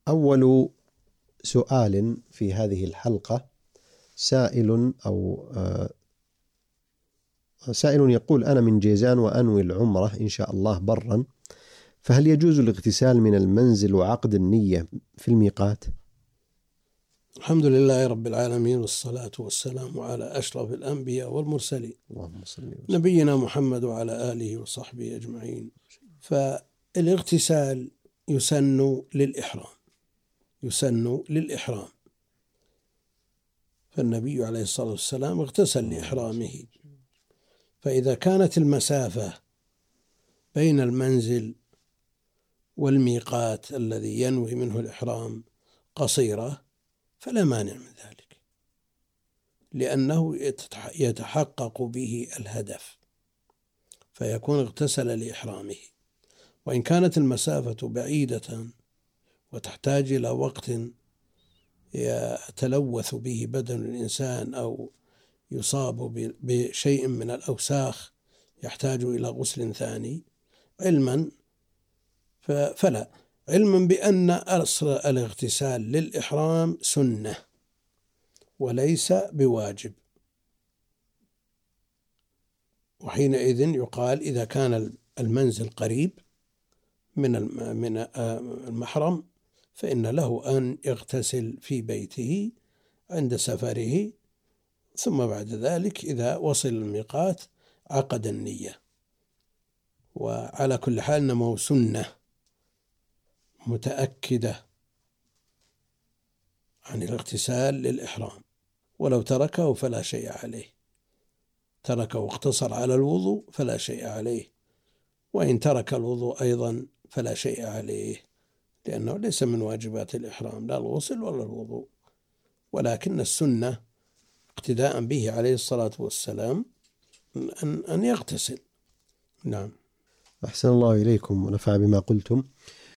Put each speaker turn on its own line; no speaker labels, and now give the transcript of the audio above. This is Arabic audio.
أول سؤال في هذه الحلقة سائل سائل يقول: أنا من جيزان وأنوي العمرة إن شاء الله برا، فهل يجوز الاغتسال من المنزل وعقد النية في الميقات؟
الحمد لله رب العالمين، والصلاة والسلام على أشرف الأنبياء والمرسلين،
اللهم صل وسلم.
نبينا محمد وعلى آله وصحبه أجمعين. فالاغتسال يسن للإحرام، فالنبي عليه الصلاة والسلام اغتسل لإحرامه. فإذا كانت المسافة بين المنزل والميقات الذي ينوي منه الإحرام قصيرة فلا مانع من ذلك، لأنه يتحقق به الهدف، فيكون اغتسل لإحرامه. وإن كانت المسافة بعيدة وتحتاج إلى وقت يتلوث به بدن الإنسان أو يصاب بشيء من الأوساخ يحتاج إلى غسل ثاني، فلا، علما بأن أصل الاغتسال للإحرام سنة وليس بواجب. وحينئذ يقال إذا كان المنزل قريب من المحرم فإن له أن يغتسل في بيته عند سفره، ثم بعد ذلك إذا وصل الميقات عقد النية. وعلى كل حال إنه سنة متأكدة عن الاغتسال للإحرام، ولو تركه فلا شيء عليه، تركه واقتصر على الوضوء فلا شيء عليه، وإن ترك الوضوء أيضا فلا شيء عليه، لأنه ليس من واجبات الإحرام لا الغسل ولا الوضوء، ولكن السنة اقتداء به عليه الصلاة والسلام أن يغتسل. نعم.
أحسن الله إليكم ونفع بما قلتم.